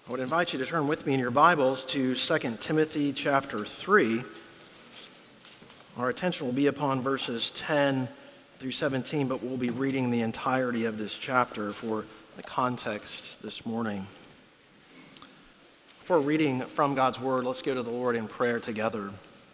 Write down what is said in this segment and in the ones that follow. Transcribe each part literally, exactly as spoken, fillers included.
I would invite you to turn with me in your Bibles to Second Timothy chapter three. Our attention will be upon verses ten through seventeen, but we'll be reading the entirety of this chapter for the context this morning. Before reading from God's Word, let's go to the Lord in prayer together.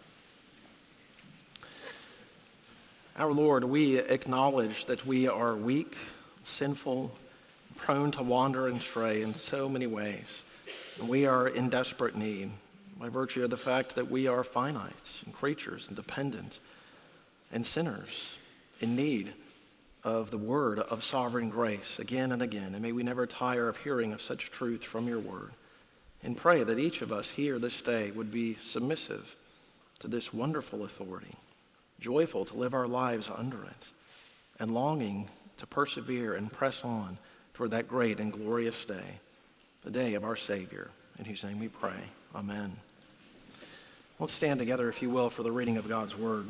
Our Lord, we acknowledge that we are weak, sinful, prone to wander and stray in so many ways. And we are in desperate need by virtue of the fact that we are finite and creatures and dependent and sinners in need of the word of sovereign grace again and again. And may we never tire of hearing of such truth from your word. And pray that each of us here this day would be submissive to this wonderful authority, joyful to live our lives under it, and longing to persevere and press on toward that great and glorious day, the day of our Savior, in whose name we pray. Amen. Let's stand together, if you will, for the reading of God's Word.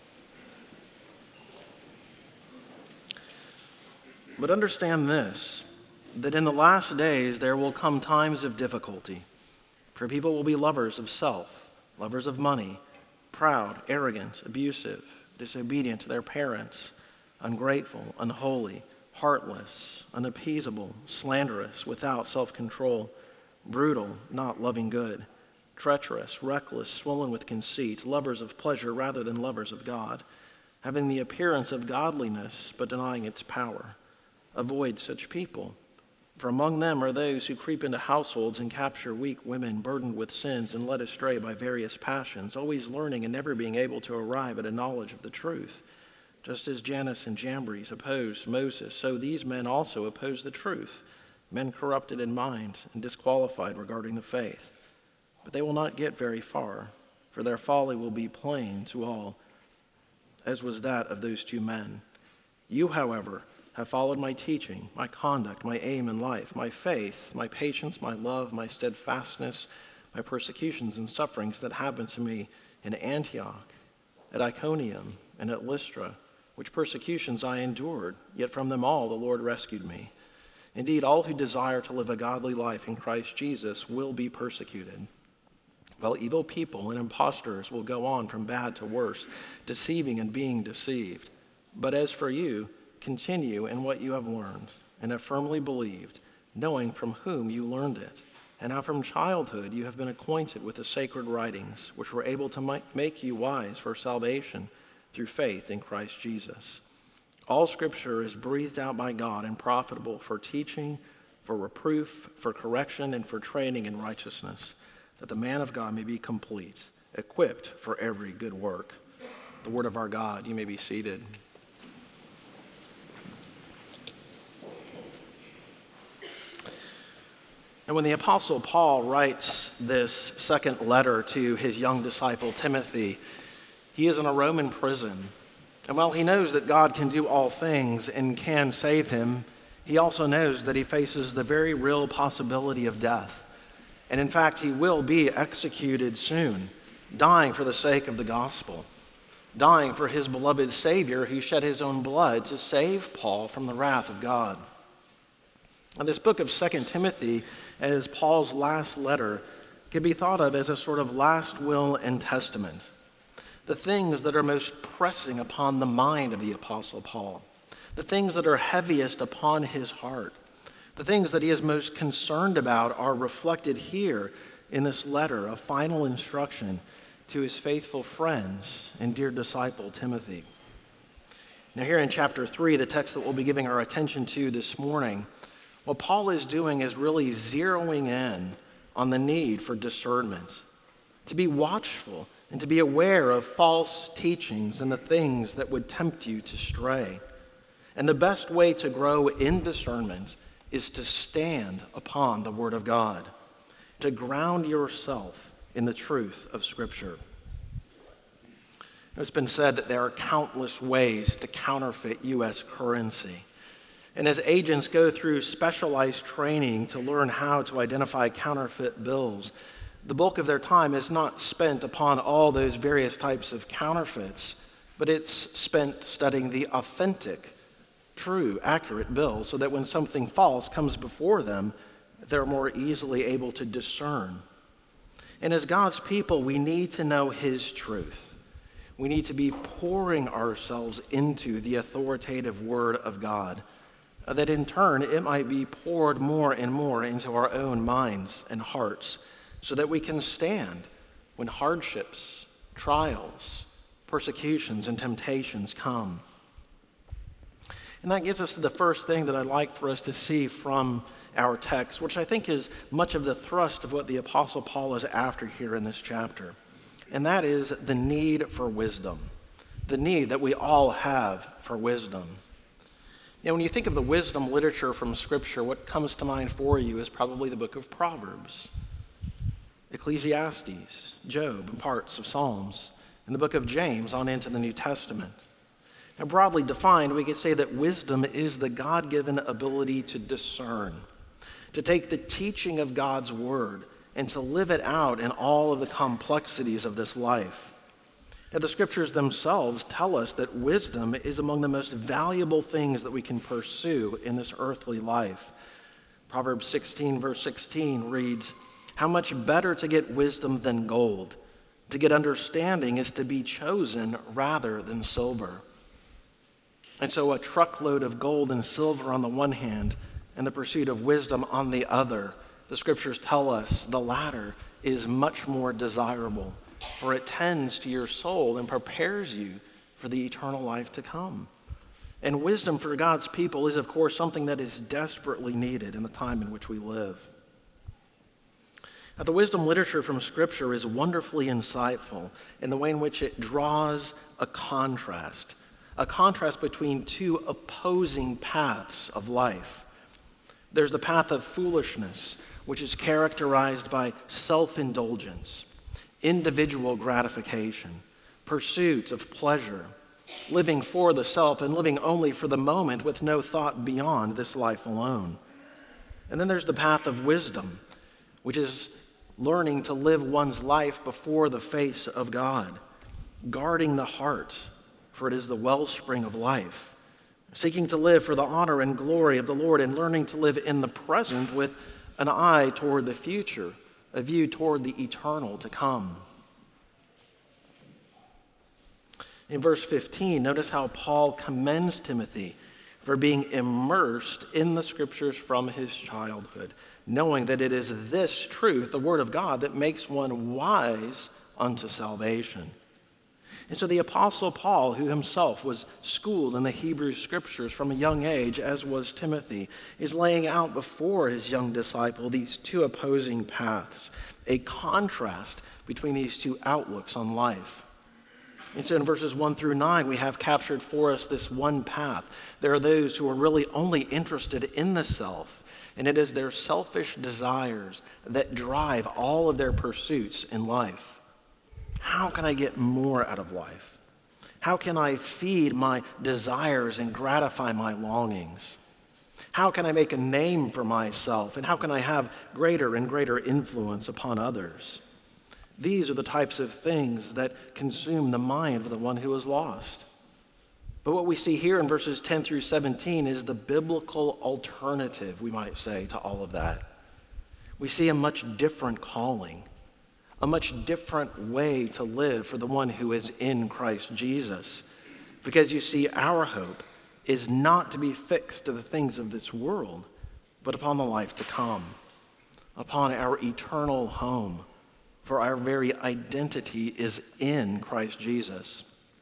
But understand this, that in the last days there will come times of difficulty, for people will be lovers of self, lovers of money, proud, arrogant, abusive, disobedient to their parents, ungrateful, unholy, heartless, unappeasable, slanderous, without self-control, brutal, not loving good, treacherous, reckless, swollen with conceit, lovers of pleasure rather than lovers of God, having the appearance of godliness but denying its power. Avoid such people, for among them are those who creep into households and capture weak women burdened with sins and led astray by various passions, always learning and never being able to arrive at a knowledge of the truth. Just as Jannes and Jambres opposed Moses, so these men also oppose the truth, men corrupted in mind and disqualified regarding the faith. But they will not get very far, for their folly will be plain to all, as was that of those two men. You, however, have followed my teaching, my conduct, my aim in life, my faith, my patience, my love, my steadfastness, my persecutions and sufferings that happened to me in Antioch, at Iconium, and at Lystra, which persecutions I endured, yet from them all the Lord rescued me. Indeed, all who desire to live a godly life in Christ Jesus will be persecuted, while evil people and impostors will go on from bad to worse, deceiving and being deceived. But as for you, continue in what you have learned and have firmly believed, knowing from whom you learned it, and how from childhood you have been acquainted with the sacred writings, which were able to make you wise for salvation through faith in Christ Jesus. All Scripture is breathed out by God and profitable for teaching, for reproof, for correction, and for training in righteousness, that the man of God may be complete, equipped for every good work. The word of our God. You may be seated. And when the Apostle Paul writes this second letter to his young disciple Timothy, he is in a Roman prison. And while he knows that God can do all things and can save him, he also knows that he faces the very real possibility of death. And in fact, he will be executed soon, dying for the sake of the gospel, dying for his beloved Savior who shed his own blood to save Paul from the wrath of God. And this book of Second Timothy, as Paul's last letter, can be thought of as a sort of last will and testament. The things that are most pressing upon the mind of the Apostle Paul, the things that are heaviest upon his heart, the things that he is most concerned about are reflected here in this letter of final instruction to his faithful friends and dear disciple Timothy. Now here in chapter three, the text that we'll be giving our attention to this morning, what Paul is doing is really zeroing in on the need for discernment, to be watchful and to be aware of false teachings and the things that would tempt you to stray. And the best way to grow in discernment is to stand upon the Word of God, to ground yourself in the truth of Scripture. It's been said that there are countless ways to counterfeit U S currency. And as agents go through specialized training to learn how to identify counterfeit bills, the bulk of their time is not spent upon all those various types of counterfeits, but it's spent studying the authentic, true, accurate bill so that when something false comes before them, They're more easily able to discern. And as God's people, we need to know his truth. We need to be pouring ourselves into the authoritative word of God, that in turn it might be poured more and more into our own minds and hearts, so that we can stand when hardships, trials, persecutions, and temptations come. And that gets us to the first thing that I'd like for us to see from our text, which I think is much of the thrust of what the Apostle Paul is after here in this chapter. And that is the need for wisdom, the need that we all have for wisdom. You know, when you think of the wisdom literature from Scripture, what comes to mind for you is probably the book of Proverbs, Ecclesiastes, Job, and parts of Psalms, and the book of James on into the New Testament. Now, broadly defined, we could say that wisdom is the God-given ability to discern, to take the teaching of God's word and to live it out in all of the complexities of this life. Now, the scriptures themselves tell us that wisdom is among the most valuable things that we can pursue in this earthly life. Proverbs sixteen, verse sixteen reads, "How much better to get wisdom than gold. To get understanding is to be chosen rather than silver." And so a truckload of gold and silver on the one hand and the pursuit of wisdom on the other, the scriptures tell us the latter is much more desirable, for it tends to your soul and prepares you for the eternal life to come. And wisdom for God's people is, of course, something that is desperately needed in the time in which we live. Now, the wisdom literature from Scripture is wonderfully insightful in the way in which it draws a contrast, a contrast between two opposing paths of life. There's the path of foolishness, which is characterized by self-indulgence, individual gratification, pursuit of pleasure, living for the self and living only for the moment with no thought beyond this life alone. And then there's the path of wisdom, which is learning to live one's life before the face of God, guarding the heart, for it is the wellspring of life, seeking to live for the honor and glory of the Lord, and learning to live in the present with an eye toward the future, a view toward the eternal to come. In verse fifteen, notice how Paul commends Timothy for being immersed in the scriptures from his childhood, knowing that it is this truth, the word of God, that makes one wise unto salvation. And so the Apostle Paul, who himself was schooled in the Hebrew Scriptures from a young age, as was Timothy, is laying out before his young disciple these two opposing paths, a contrast between these two outlooks on life. And so in verses one through nine, we have captured for us this one path. There are those who are really only interested in the self, and it is their selfish desires that drive all of their pursuits in life. How can I get more out of life? How can I feed my desires and gratify my longings? How can I make a name for myself? And how can I have greater and greater influence upon others? These are the types of things that consume the mind of the one who is lost. But what we see here in verses ten through seventeen is the biblical alternative, we might say, to all of that. We see a much different calling, a much different way to live for the one who is in Christ Jesus. Because you see, our hope is not to be fixed to the things of this world, but upon the life to come, upon our eternal home, for our very identity is in Christ Jesus.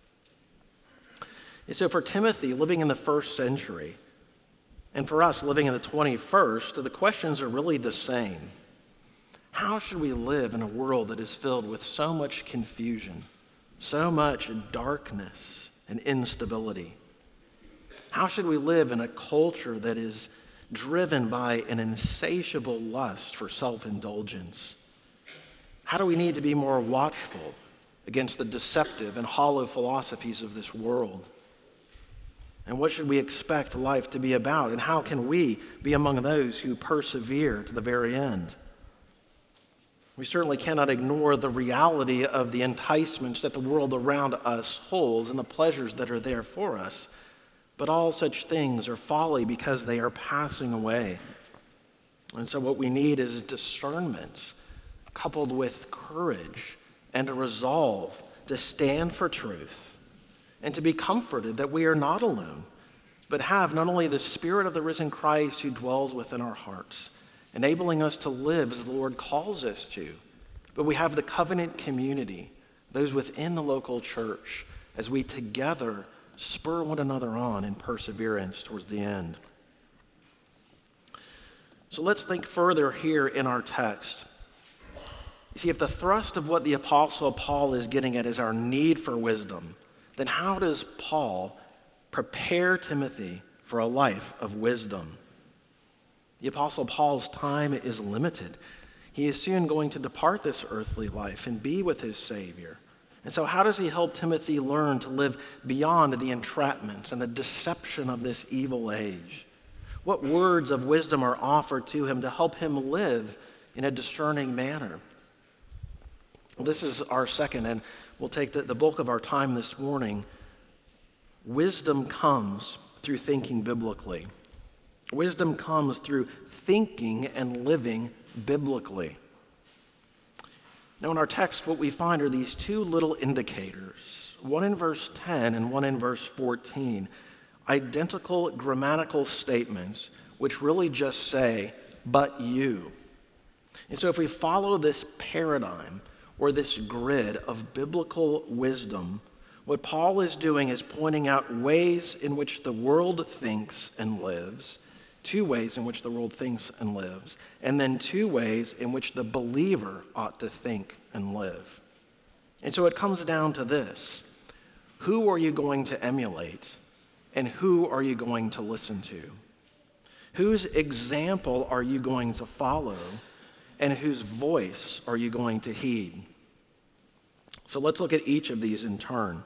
And so for Timothy, living in the first century, and for us living in the twenty-first, the questions are really the same. How should we live in a world that is filled with so much confusion, so much darkness and instability? How should we live in a culture that is driven by an insatiable lust for self-indulgence? How do we need to be more watchful against the deceptive and hollow philosophies of this world? And what should we expect life to be about? And how can we be among those who persevere to the very end? We certainly cannot ignore the reality of the enticements that the world around us holds and the pleasures that are there for us. But all such things are folly because they are passing away. And so what we need is discernment coupled with courage and a resolve to stand for truth and to be comforted that we are not alone, but have not only the Spirit of the risen Christ who dwells within our hearts, enabling us to live as the Lord calls us to, but we have the covenant community, those within the local church, as we together spur one another on in perseverance towards the end. So let's think further here in our text. You see, if the thrust of what the Apostle Paul is getting at is our need for wisdom, then how does Paul prepare Timothy for a life of wisdom? The Apostle Paul's time is limited. He is soon going to depart this earthly life and be with his Savior. And so how does he help Timothy learn to live beyond the entrapments and the deception of this evil age? What words of wisdom are offered to him to help him live in a discerning manner? Well, this is our second, and we'll take the, the bulk of our time this morning. Wisdom comes through thinking biblically. Wisdom comes through thinking and living biblically. Now, in our text, what we find are these two little indicators, one in verse ten and one in verse fourteen, identical grammatical statements which really just say, but you. And so if we follow this paradigm or this grid of biblical wisdom, what Paul is doing is pointing out ways in which the world thinks and lives, two ways in which the world thinks and lives, and then two ways in which the believer ought to think and live. And so it comes down to this: who are you going to emulate, and who are you going to listen to? Whose example are you going to follow, and whose voice are you going to heed? So let's look at each of these in turn.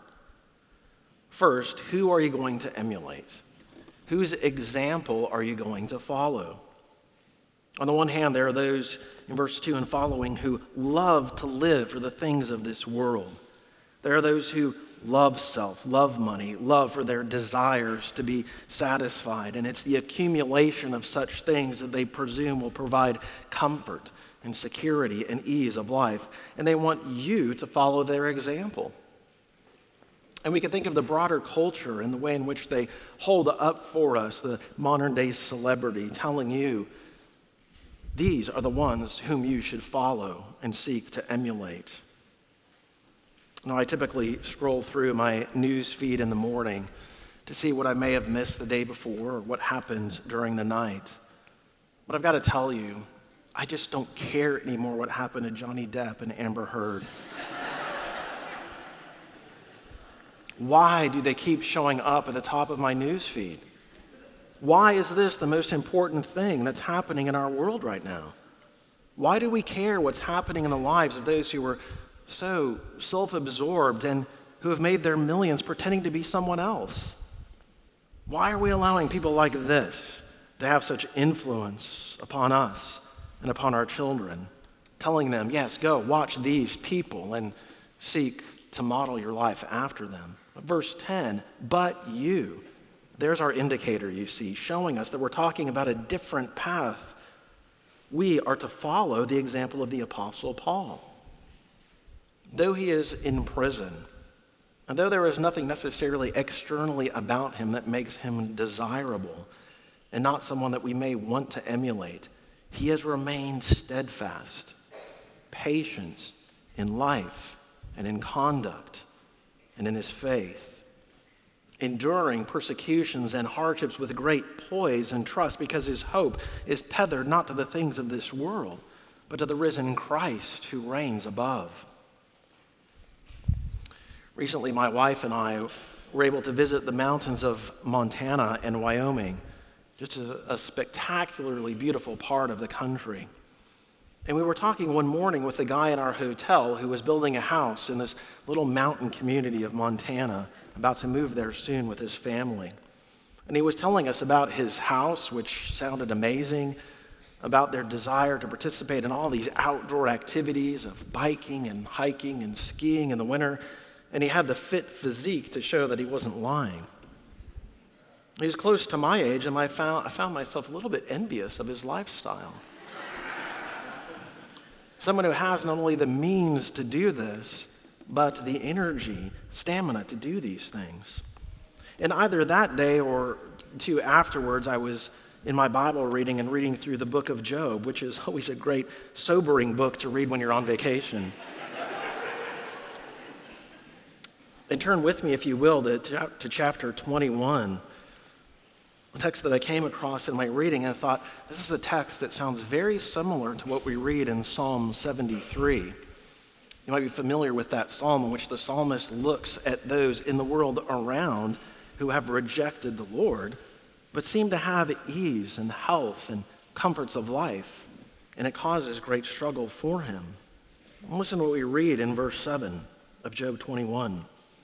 First, who are you going to emulate? Whose example are you going to follow? On the one hand, there are those in verse two and following who love to live for the things of this world. There are those who love self, love money, love for their desires to be satisfied. And it's the accumulation of such things that they presume will provide comfort and security and ease of life. And they want you to follow their example. And we can think of the broader culture and the way in which they hold up for us the modern day celebrity, telling you these are the ones whom you should follow and seek to emulate. Now, I typically scroll through my news feed in the morning to see what I may have missed the day before or what happened during the night. But I've got to tell you, I just don't care anymore what happened to Johnny Depp and Amber Heard. Why do they keep showing up at the top of my news feed? Why is this the most important thing that's happening in our world right now? Why do we care what's happening in the lives of those who are so self-absorbed and who have made their millions pretending to be someone else? Why are we allowing people like this to have such influence upon us and upon our children, telling them, yes, go watch these people and seek to model your life after them? Verse ten, but you. There's our indicator, you see, showing us that we're talking about a different path. We are to follow the example of the Apostle Paul. Though he is in prison, and though there is nothing necessarily externally about him that makes him desirable and not someone that we may want to emulate, he has remained steadfast, patient in life and in conduct and in his faith, enduring persecutions and hardships with great poise and trust, because his hope is tethered not to the things of this world, but to the risen Christ who reigns above. Recently, my wife and I were able to visit the mountains of Montana and Wyoming, just a, a spectacularly beautiful part of the country. And we were talking one morning with a guy in our hotel who was building a house in this little mountain community of Montana, about to move there soon with his family. And he was telling us about his house, which sounded amazing, about their desire to participate in all these outdoor activities of biking and hiking and skiing in the winter. And he had the fit physique to show that he wasn't lying. He was close to my age, and I found, I found myself a little bit envious of his lifestyle. Someone who has not only the means to do this, but the energy, stamina to do these things. And either that day or two afterwards, I was in my Bible reading and reading through the book of Job, which is always a great sobering book to read when you're on vacation. And turn with me, if you will, to, to chapter twenty-one, a text that I came across in my reading, and I thought, this is a text that sounds very similar to what we read in Psalm seventy-three. You might be familiar with that psalm in which the psalmist looks at those in the world around who have rejected the Lord, but seem to have ease and health and comforts of life, and it causes great struggle for him. And listen to what we read in verse seven of Job twenty-one.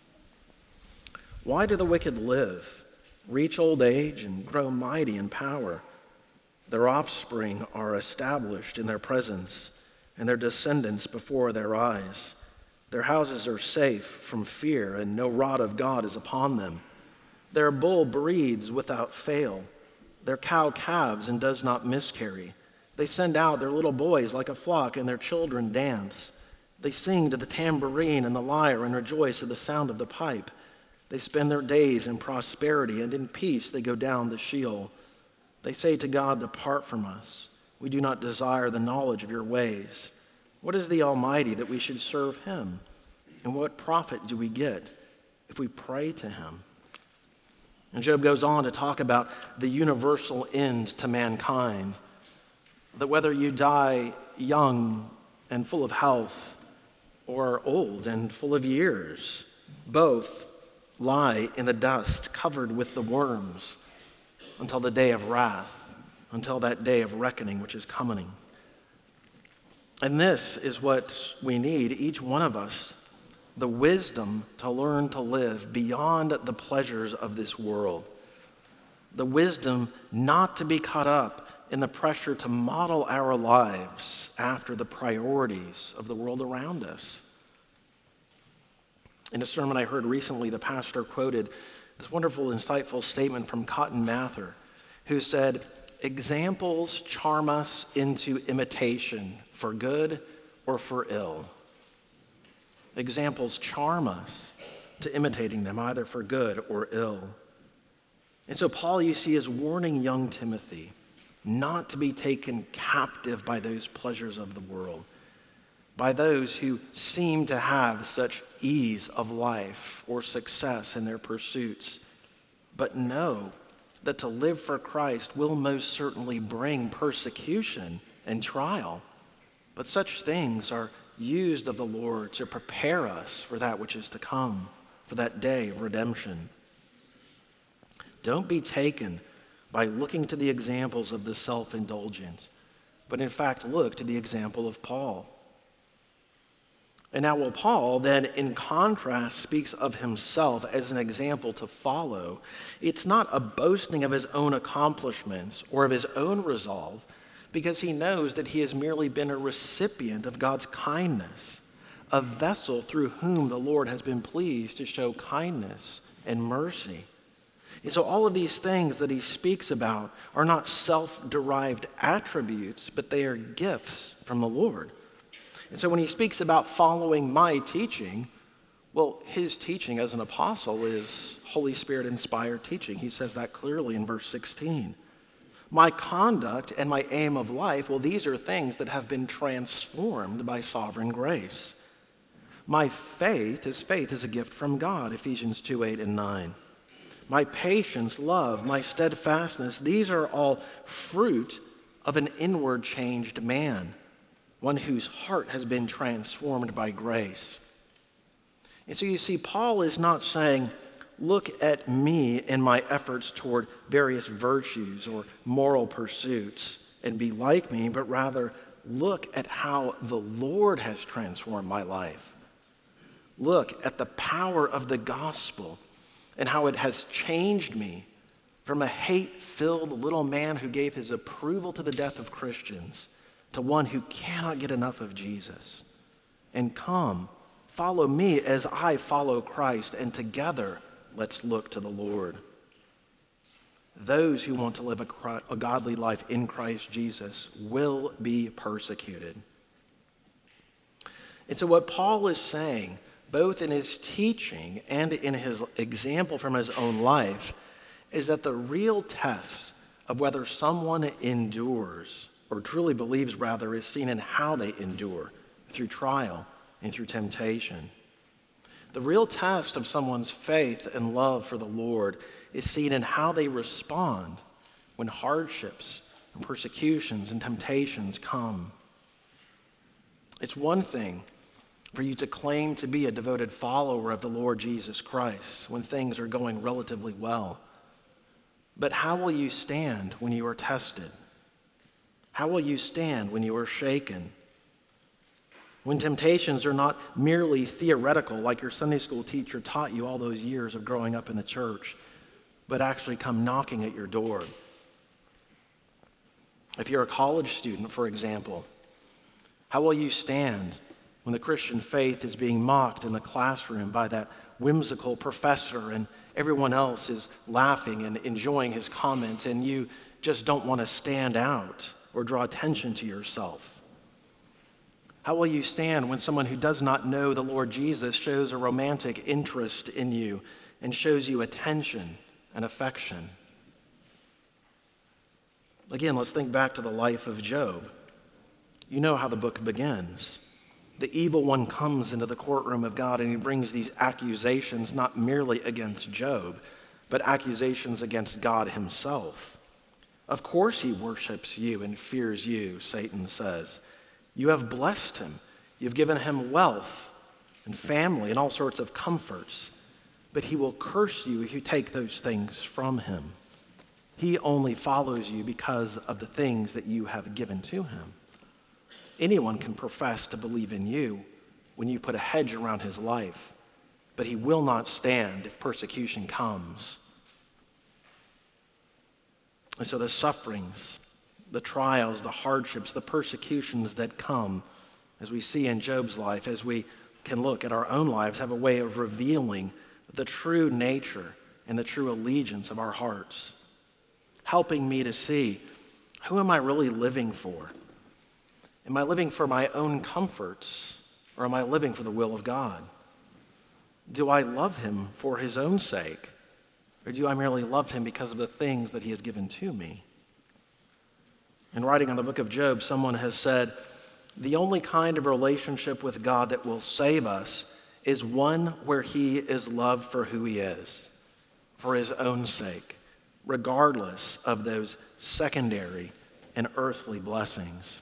Why do the wicked live, reach old age, and grow mighty in power? Their offspring are established in their presence, and their descendants before their eyes. Their houses are safe from fear, and no rod of God is upon them. Their bull breeds without fail. Their cow calves and does not miscarry. They send out their little boys like a flock, and their children dance. They sing to the tambourine and the lyre and rejoice at the sound of the pipe. They spend their days in prosperity, and in peace they go down the Sheol. They say to God, depart from us. We do not desire the knowledge of your ways. What is the Almighty that we should serve him? And what profit do we get if we pray to him? And Job goes on to talk about the universal end to mankind, that whether you die young and full of health or old and full of years, both lie in the dust covered with the worms until the day of wrath, until that day of reckoning which is coming. And this is what we need, each one of us, the wisdom to learn to live beyond the pleasures of this world, the wisdom not to be caught up in the pressure to model our lives after the priorities of the world around us. In a sermon I heard recently, the pastor quoted this wonderful, insightful statement from Cotton Mather, who said, examples charm us into imitation for good or for ill. Examples charm us to imitating them, either for good or ill. And so Paul, you see, is warning young Timothy not to be taken captive by those pleasures of the world, by those who seem to have such ease of life or success in their pursuits, but know that to live for Christ will most certainly bring persecution and trial. But such things are used of the Lord to prepare us for that which is to come, for that day of redemption. Don't be taken by looking to the examples of the self-indulgent, but in fact look to the example of Paul. And now, while Paul then, in contrast, speaks of himself as an example to follow, it's not a boasting of his own accomplishments or of his own resolve, because he knows that he has merely been a recipient of God's kindness, a vessel through whom the Lord has been pleased to show kindness and mercy. And so all of these things that he speaks about are not self-derived attributes, but they are gifts from the Lord. And so when he speaks about following my teaching, well, his teaching as an apostle is Holy Spirit-inspired teaching. He says that clearly in verse sixteen. My conduct and my aim of life, well, these are things that have been transformed by sovereign grace. My faith, his faith is a gift from God, Ephesians two, eight, and nine. My patience, love, my steadfastness, these are all fruit of an inward changed man, one whose heart has been transformed by grace. And so you see, Paul is not saying, look at me and my efforts toward various virtues or moral pursuits and be like me, but rather look at how the Lord has transformed my life. Look at the power of the gospel and how it has changed me from a hate-filled little man who gave his approval to the death of Christians to one who cannot get enough of Jesus. And come, follow me as I follow Christ, and together let's look to the Lord. Those who want to live a, a godly life in Christ Jesus will be persecuted. And so what Paul is saying, both in his teaching and in his example from his own life, is that the real test of whether someone endures, or truly believes rather, is seen in how they endure through trial and through temptation. The real test of someone's faith and love for the Lord is seen in how they respond when hardships and persecutions and temptations come. It's one thing for you to claim to be a devoted follower of the Lord Jesus Christ when things are going relatively well. But how will you stand when you are tested? How will you stand when you are shaken? When temptations are not merely theoretical, like your Sunday school teacher taught you all those years of growing up in the church, but actually come knocking at your door. If you're a college student, for example, how will you stand when the Christian faith is being mocked in the classroom by that whimsical professor and everyone else is laughing and enjoying his comments and you just don't want to stand out or draw attention to yourself? How will you stand when someone who does not know the Lord Jesus shows a romantic interest in you and shows you attention and affection? Again, let's think back to the life of Job. You know how the book begins. The evil one comes into the courtroom of God and he brings these accusations not merely against Job, but accusations against God himself. Of course he worships you and fears you, Satan says. You have blessed him. You've given him wealth and family and all sorts of comforts, but he will curse you if you take those things from him. He only follows you because of the things that you have given to him. Anyone can profess to believe in you when you put a hedge around his life, but he will not stand if persecution comes. And so the sufferings, the trials, the hardships, the persecutions that come, as we see in Job's life, as we can look at our own lives, have a way of revealing the true nature and the true allegiance of our hearts, helping me to see, who am I really living for? Am I living for my own comforts, or am I living for the will of God? Do I love him for his own sake, or do I merely love him because of the things that he has given to me? In writing on the book of Job, someone has said, the only kind of relationship with God that will save us is one where he is loved for who he is, for his own sake, regardless of those secondary and earthly blessings.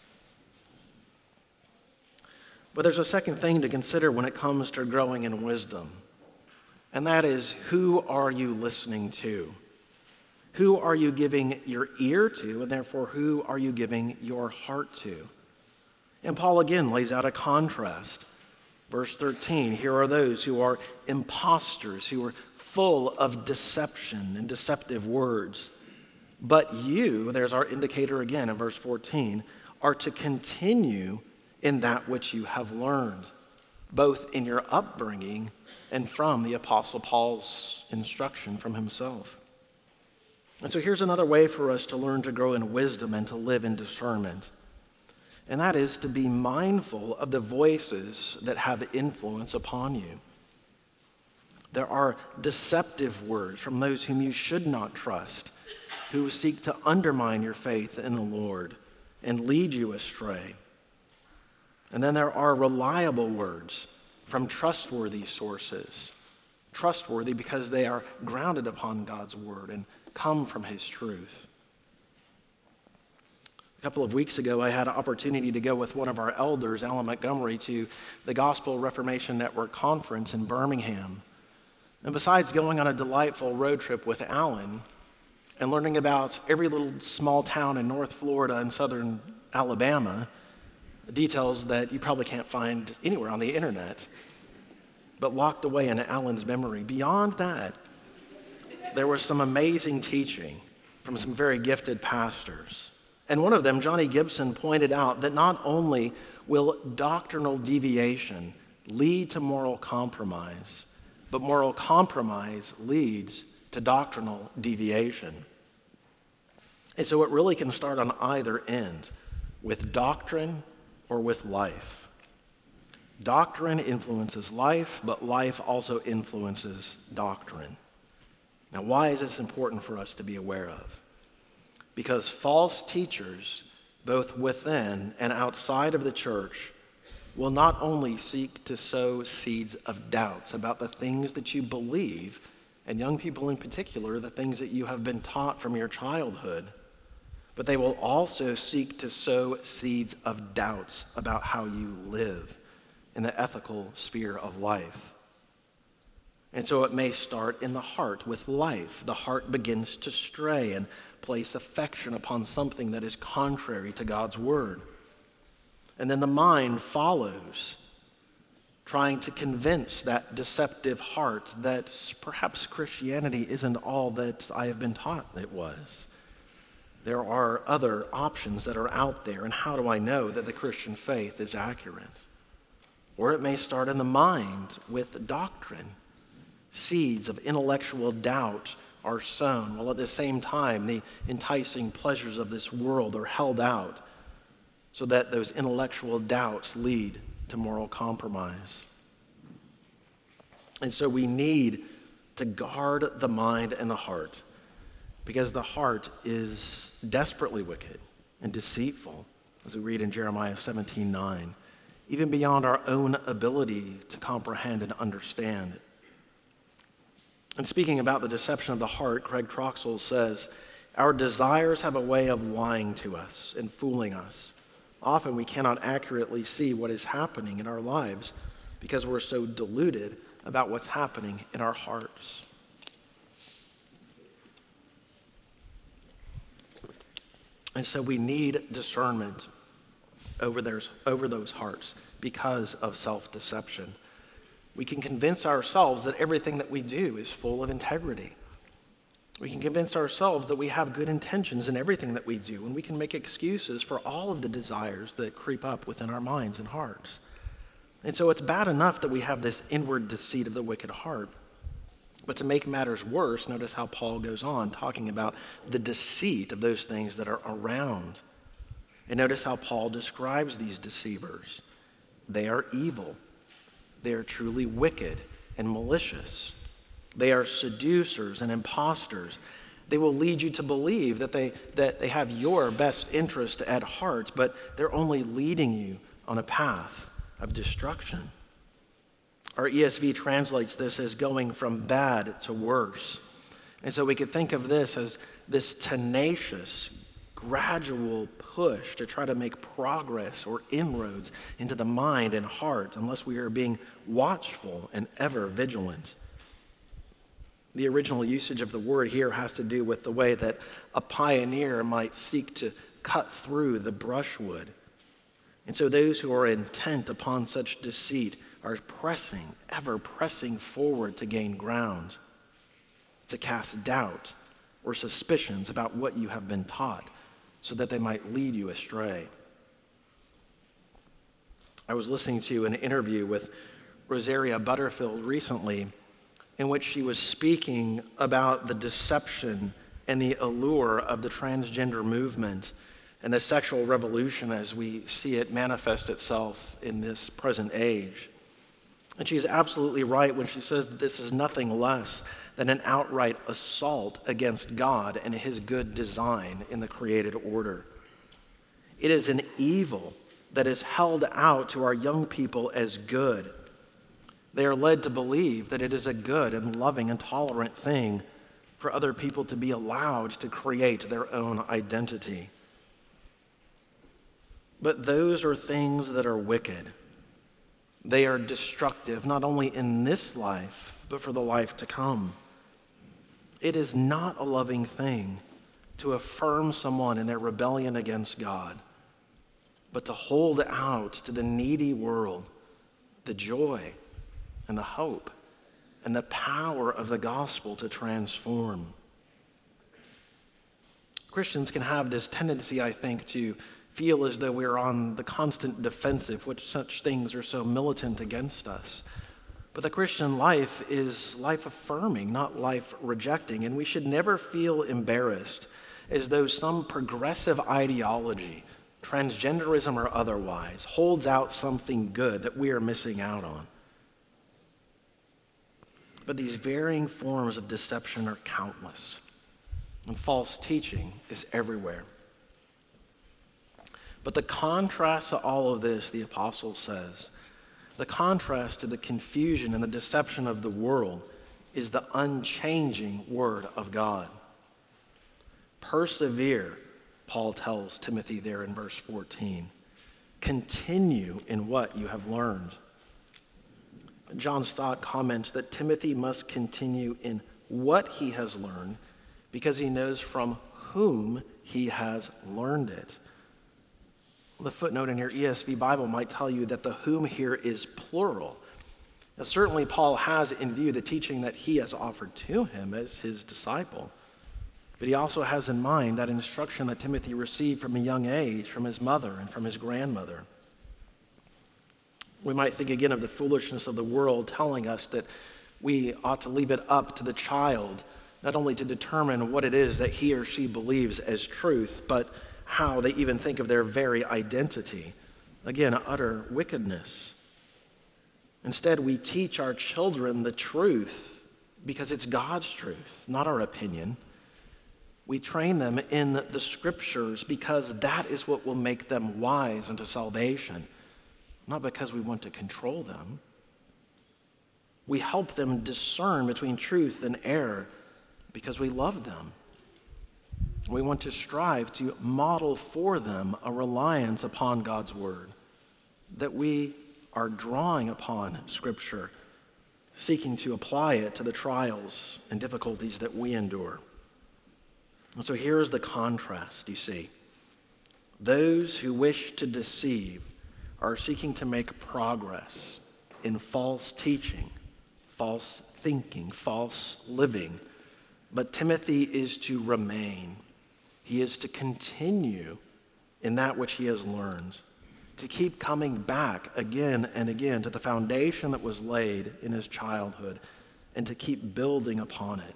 But there's a second thing to consider when it comes to growing in wisdom, and that is, who are you listening to? Who are you giving your ear to, and therefore who are you giving your heart to? And Paul again lays out a contrast. Verse thirteen, here are those who are impostors, who are full of deception and deceptive words. But you, there's our indicator again in verse fourteen, are to continue in that which you have learned, both in your upbringing and from the Apostle Paul's instruction from himself. And so here's another way for us to learn to grow in wisdom and to live in discernment. And that is to be mindful of the voices that have influence upon you. There are deceptive words from those whom you should not trust, who seek to undermine your faith in the Lord and lead you astray. And then there are reliable words from trustworthy sources, trustworthy because they are grounded upon God's word and come from his truth. A couple of weeks ago, I had an opportunity to go with one of our elders, Alan Montgomery, to the Gospel Reformation Network conference in Birmingham. And besides going on a delightful road trip with Alan and learning about every little small town in North Florida and southern Alabama, details that you probably can't find anywhere on the internet, but locked away in Alan's memory, beyond that, there was some amazing teaching from some very gifted pastors. And one of them, Johnny Gibson, pointed out that not only will doctrinal deviation lead to moral compromise, but moral compromise leads to doctrinal deviation. And so it really can start on either end, with doctrine or with life. Doctrine influences life, but life also influences doctrine. Now, why is this important for us to be aware of? Because false teachers, both within and outside of the church, will not only seek to sow seeds of doubts about the things that you believe, and young people in particular, the things that you have been taught from your childhood, but they will also seek to sow seeds of doubts about how you live in the ethical sphere of life. And so it may start in the heart with life. The heart begins to stray and place affection upon something that is contrary to God's word. And then the mind follows, trying to convince that deceptive heart that perhaps Christianity isn't all that I have been taught it was. There are other options that are out there, and how do I know that the Christian faith is accurate? Or it may start in the mind with doctrine. Seeds of intellectual doubt are sown, while at the same time the enticing pleasures of this world are held out, so that those intellectual doubts lead to moral compromise. And so we need to guard the mind and the heart, because the heart is desperately wicked and deceitful, as we read in Jeremiah seventeen nine, even beyond our own ability to comprehend and understand. And speaking about the deception of the heart, Craig Troxel says, our desires have a way of lying to us and fooling us. Often we cannot accurately see what is happening in our lives because we're so deluded about what's happening in our hearts. And so we need discernment over, theirs, over those hearts because of self-deception. We can convince ourselves that everything that we do is full of integrity. We can convince ourselves that we have good intentions in everything that we do, and we can make excuses for all of the desires that creep up within our minds and hearts. And so it's bad enough that we have this inward deceit of the wicked heart. But to make matters worse, notice how Paul goes on talking about the deceit of those things that are around. And notice how Paul describes these deceivers. They are evil. They are truly wicked and malicious. They are seducers and impostors. They will lead you to believe that they, that they have your best interest at heart, but they're only leading you on a path of destruction. Our E S V translates this as going from bad to worse. And so we could think of this as this tenacious, gradual push to try to make progress or inroads into the mind and heart unless we are being watchful and ever vigilant. The original usage of the word here has to do with the way that a pioneer might seek to cut through the brushwood. And so those who are intent upon such deceit are pressing, ever pressing forward to gain ground, to cast doubt or suspicions about what you have been taught, so that they might lead you astray. I was listening to an interview with Rosaria Butterfield recently, in which she was speaking about the deception and the allure of the transgender movement and the sexual revolution as we see it manifest itself in this present age. And she's absolutely right when she says that this is nothing less than an outright assault against God and his good design in the created order. It is an evil that is held out to our young people as good. They are led to believe that it is a good and loving and tolerant thing for other people to be allowed to create their own identity. But those are things that are wicked. They are destructive, not only in this life, but for the life to come. It is not a loving thing to affirm someone in their rebellion against God, but to hold out to the needy world the joy and the hope and the power of the gospel to transform. Christians can have this tendency, I think, to feel as though we're on the constant defensive, which such things are so militant against us. But the Christian life is life affirming, not life rejecting, and we should never feel embarrassed as though some progressive ideology transgenderism or otherwise, holds out something good that we are missing out on. But these varying forms of deception are countless, and false teaching is everywhere. But the contrast to all of this, the apostle says, the contrast to the confusion and the deception of the world is the unchanging word of God. Persevere, Paul tells Timothy there in verse fourteen. Continue in what you have learned. John Stott comments that Timothy must continue in what he has learned because he knows from whom he has learned it. The footnote in your E S V Bible might tell you that the whom here is plural. Now, certainly Paul has in view the teaching that he has offered to him as his disciple, but he also has in mind that instruction that Timothy received from a young age from his mother and from his grandmother. We might think again of the foolishness of the world telling us that we ought to leave it up to the child not only to determine what it is that he or she believes as truth, but how they even think of their very identity. Again, utter wickedness. Instead, we teach our children the truth because it's God's truth, not our opinion. We train them in the scriptures because that is what will make them wise unto salvation, not because we want to control them. We help them discern between truth and error because we love them. We want to strive to model for them a reliance upon God's word, that we are drawing upon Scripture, seeking to apply it to the trials and difficulties that we endure. And so here's the contrast, you see. Those who wish to deceive are seeking to make progress in false teaching, false thinking, false living. But Timothy is to remain. He is to continue in that which he has learned, to keep coming back again and again to the foundation that was laid in his childhood, and to keep building upon it.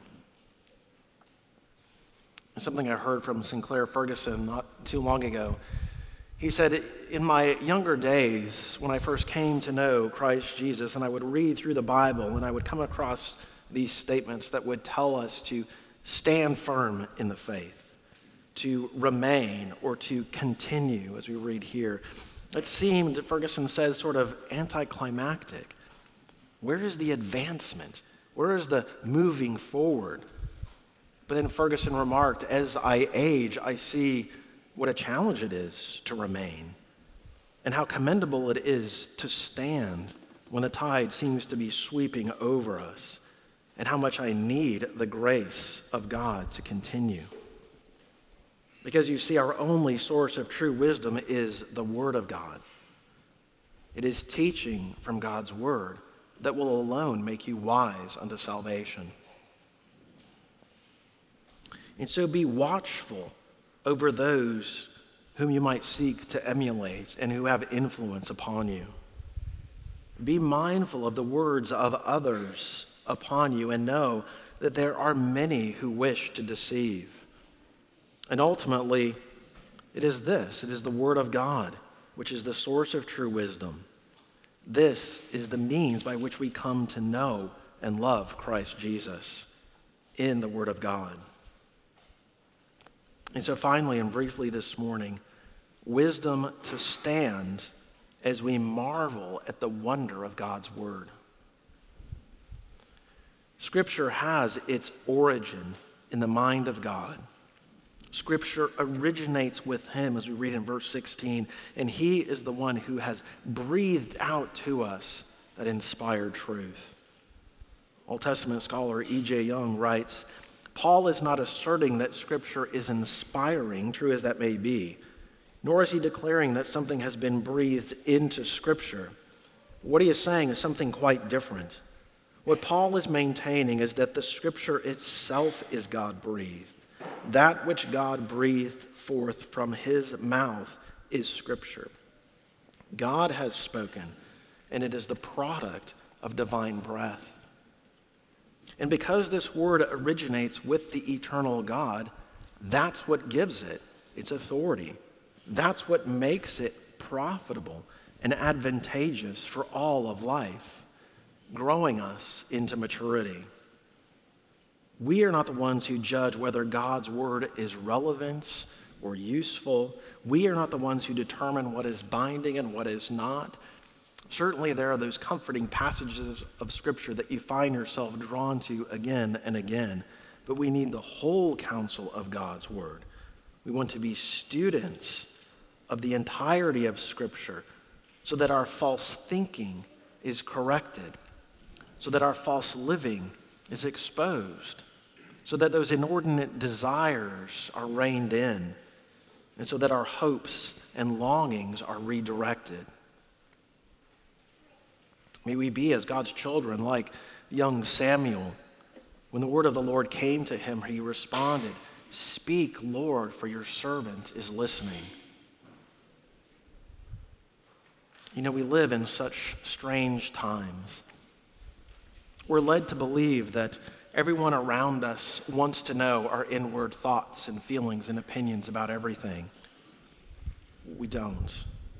Something I heard from Sinclair Ferguson not too long ago. He said, in my younger days, when I first came to know Christ Jesus, and I would read through the Bible, and I would come across these statements that would tell us to stand firm in the faith, to remain or to continue, as we read here. It seemed, Ferguson says, sort of anticlimactic. Where is the advancement? Where is the moving forward? But then Ferguson remarked, as I age, I see what a challenge it is to remain and how commendable it is to stand when the tide seems to be sweeping over us, and how much I need the grace of God to continue. Because you see, our only source of true wisdom is the Word of God. It is teaching from God's Word that will alone make you wise unto salvation. And so be watchful over those whom you might seek to emulate and who have influence upon you. Be mindful of the words of others upon you and know that there are many who wish to deceive. And ultimately, it is this, it is the Word of God, which is the source of true wisdom. This is the means by which we come to know and love Christ Jesus in the Word of God. And so finally and briefly this morning, wisdom to stand as we marvel at the wonder of God's Word. Scripture has its origin in the mind of God. Scripture originates with him, as we read in verse sixteen, and he is the one who has breathed out to us that inspired truth. Old Testament scholar E J Young writes, Paul is not asserting that Scripture is inspiring, true as that may be, nor is he declaring that something has been breathed into Scripture. What he is saying is something quite different. What Paul is maintaining is that the Scripture itself is God-breathed. That which God breathed forth from his mouth is Scripture. God has spoken, and it is the product of divine breath. And because this word originates with the eternal God, that's what gives it its authority. That's what makes it profitable and advantageous for all of life, growing us into maturity. We are not the ones who judge whether God's word is relevant or useful. We are not the ones who determine what is binding and what is not. Certainly there are those comforting passages of Scripture that you find yourself drawn to again and again, but we need the whole counsel of God's word. We want to be students of the entirety of Scripture so that our false thinking is corrected, so that our false living is exposed, so that those inordinate desires are reined in, and so that our hopes and longings are redirected. May we be, as God's children, like young Samuel. When the word of the Lord came to him, he responded, "Speak, Lord, for your servant is listening." You know, we live in such strange times. We're led to believe that everyone around us wants to know our inward thoughts and feelings and opinions about everything. We don't.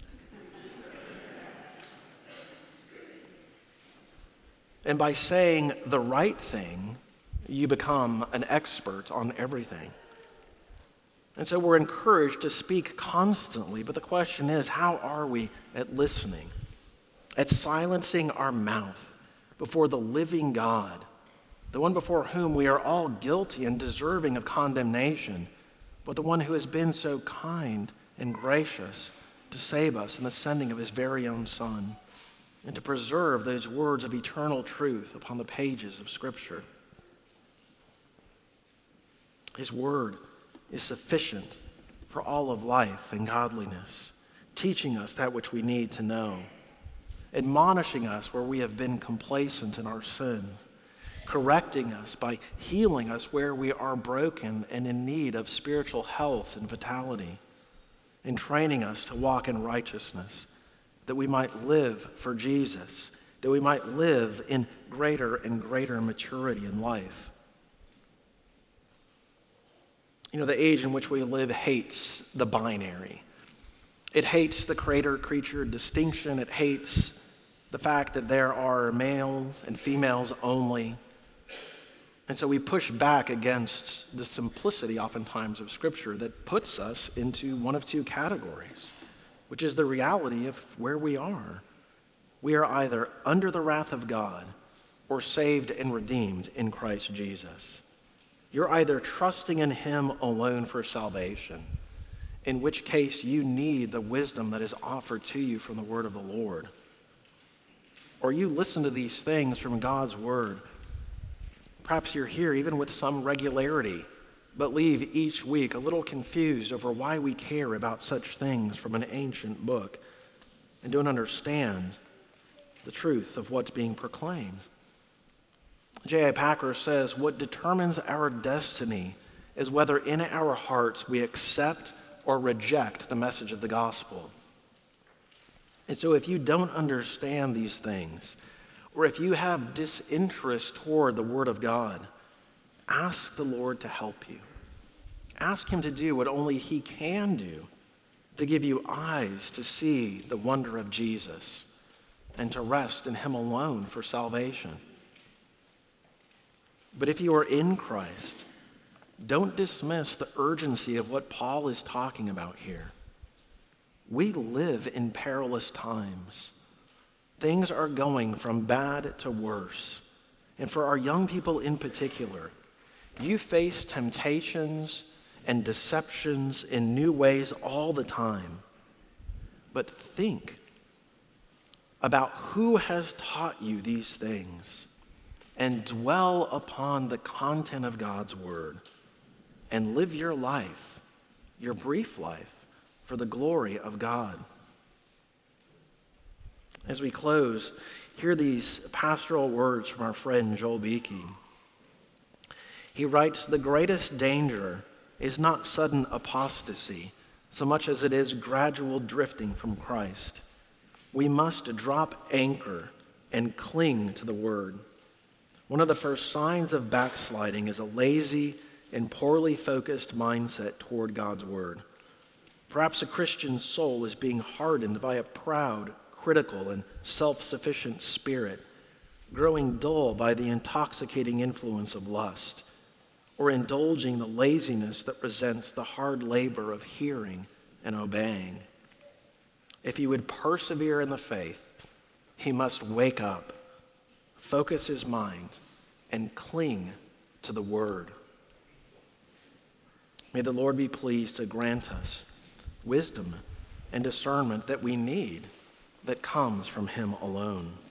And by saying the right thing, you become an expert on everything. And so we're encouraged to speak constantly, but the question is, how are we at listening, at silencing our mouth before the living God, the one before whom we are all guilty and deserving of condemnation, but the one who has been so kind and gracious to save us in the sending of his very own Son, and to preserve those words of eternal truth upon the pages of Scripture. His word is sufficient for all of life and godliness, teaching us that which we need to know, admonishing us where we have been complacent in our sins, correcting us by healing us where we are broken and in need of spiritual health and vitality, and training us to walk in righteousness, that we might live for Jesus, that we might live in greater and greater maturity in life. You know, the age in which we live hates the binary. It hates the creator-creature distinction. It hates the fact that there are males and females only. And so we push back against the simplicity, oftentimes, of Scripture that puts us into one of two categories, which is the reality of where we are. We are either under the wrath of God or saved and redeemed in Christ Jesus. You're either trusting in him alone for salvation, in which case you need the wisdom that is offered to you from the word of the Lord, or you listen to these things from God's word. Perhaps you're here even with some regularity, but leave each week a little confused over why we care about such things from an ancient book and don't understand the truth of what's being proclaimed. J I Packer says, what determines our destiny is whether in our hearts we accept or reject the message of the gospel. And so if you don't understand these things, or if you have disinterest toward the word of God, ask the Lord to help you. Ask him to do what only he can do, to give you eyes to see the wonder of Jesus and to rest in him alone for salvation. But if you are in Christ, don't dismiss the urgency of what Paul is talking about here. We live in perilous times. Things are going from bad to worse. And for our young people in particular, you face temptations and deceptions in new ways all the time. But think about who has taught you these things, and dwell upon the content of God's word, and live your life, your brief life, for the glory of God. As we close, hear these pastoral words from our friend Joel Beeke. He writes, "The greatest danger is not sudden apostasy, so much as it is gradual drifting from Christ. We must drop anchor and cling to the word. One of the first signs of backsliding is a lazy and poorly focused mindset toward God's word. Perhaps a Christian soul is being hardened by a proud, critical, and self-sufficient spirit, growing dull by the intoxicating influence of lust, or indulging the laziness that resents the hard labor of hearing and obeying. If he would persevere in the faith, he must wake up, focus his mind, and cling to the word. May the Lord be pleased to grant us wisdom and discernment that we need, that comes from him alone.